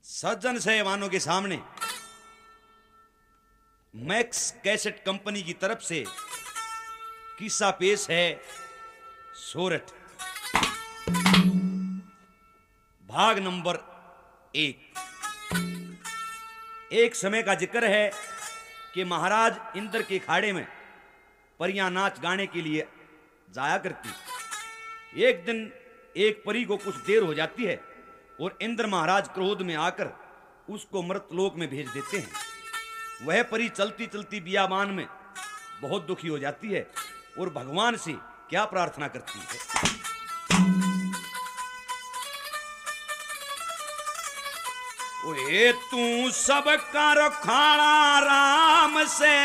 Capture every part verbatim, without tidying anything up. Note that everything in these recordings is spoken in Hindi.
सज्जन सहवानों के सामने मैक्स कैसेट कंपनी की तरफ से किस्सा पेश है सोरठ, भाग नंबर एक। एक समय का जिक्र है कि महाराज इंद्र के खाड़े में परियां नाच गाने के लिए जाया करती। एक दिन एक परी को कुछ देर हो जाती है और इंद्र महाराज क्रोध में आकर उसको मृतलोक में भेज देते हैं। वह परी चलती चलती बियाबान में बहुत दुखी हो जाती है और भगवान से क्या प्रार्थना करती है। ओए तू सबका रखाड़ा राम से,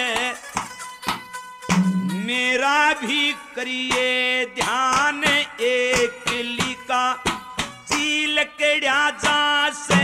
मेरा भी करिए ध्यान एक लिका चील कड़ा जा से।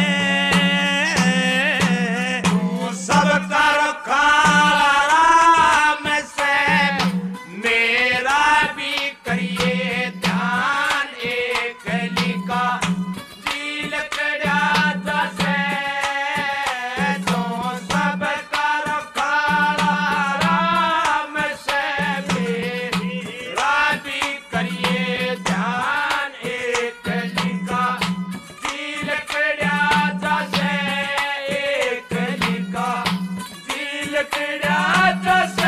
तू सबका रखाड़ा राम से, मेरा भी करिए ध्यान एक लिका चील कड़ा जा से। तू सबका रखाड़ा राम से, मेरा भी करिए ध्यान एक लिका चील कड़ा जा से। एक लिका चील कड़ा जा से।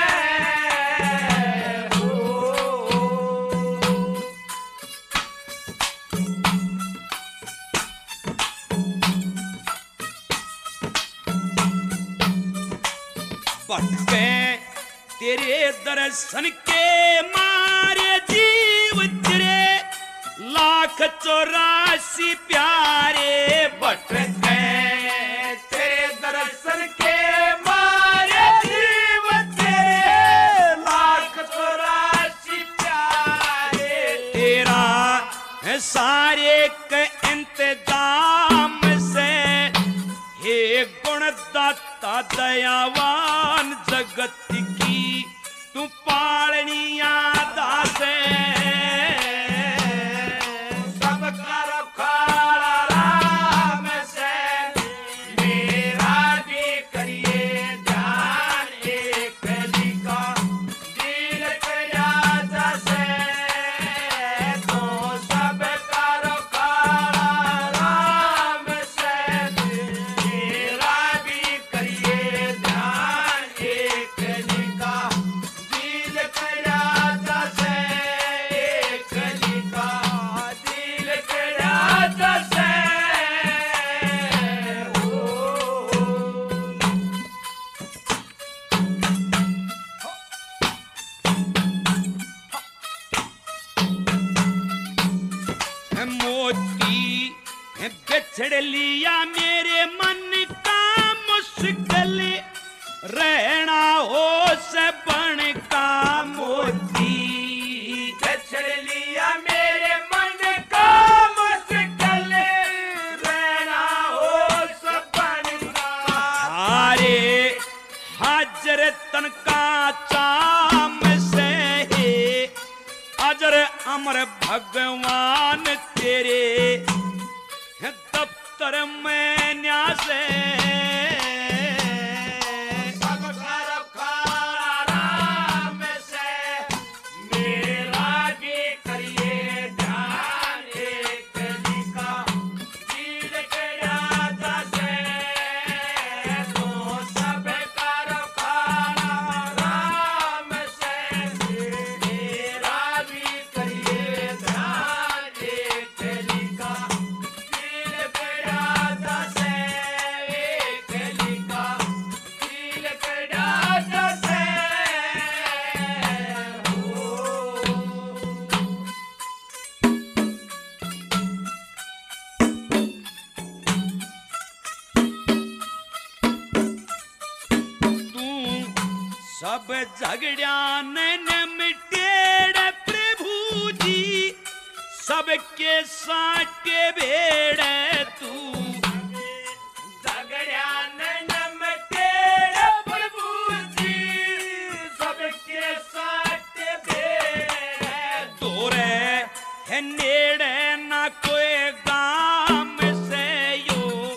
भटके तेरे दर्शन के मारे जीव चिरे, लाख चौरासी प्यारे। भटके तेरे दर्शन के मारे जीव चिरे, लाख चौरासी प्यारे। तेरा है सारे के इंतजाम से, हे गुणदाता दयावान जगत की तू पालनिया दासे। सबका रखाड़ा राम से, मेरा भी करिए ध्यान एक लिका चील कड़ा जा से। तो सबका रखाड़ा राम से, मेरा भी करिए ध्यान एक लिका चील कड़ा जा से। एक लिका चील कड़ा जा से। है मोती है बिछड़ लिया मेरे मन का मुश्किल, रहना हो से बन का मोती। बिछड़ लिया मेरे मन का मुश्किल, रहना हो से बन का। हारे हाजर तन का चाम से, हे अजर अमर भगवान तेरे है दफ्तर में न्यासे। सबका रखाड़ा राम से, मेरा भी करिए ध्यान एक लिका चील कड़ा जा से। तो सबका रखाड़ा राम से, मेरा भी करिए ध्यान एक लिका चील कड़ा जा से। एक लिका चील कड़ा जा से। तू सब झगड़िया न मिटेड़ प्रभु जी, सबके साटे भेड़। तू झगड़िया न मिटेड़ प्रभु जी, सबके साटे भेड़। तोरे है नेड़े ना कोई गाम से यो,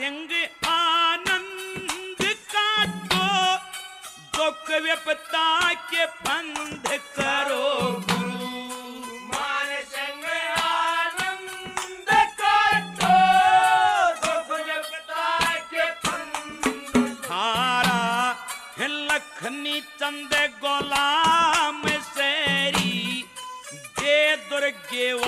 संग आनंद का तो दुख विपदा के बंध करो गुरु। मान संग आनंद का तो दुख विपदा के बंध। थारा है लखनी चंद गुलाम शेरी जे दुर्गे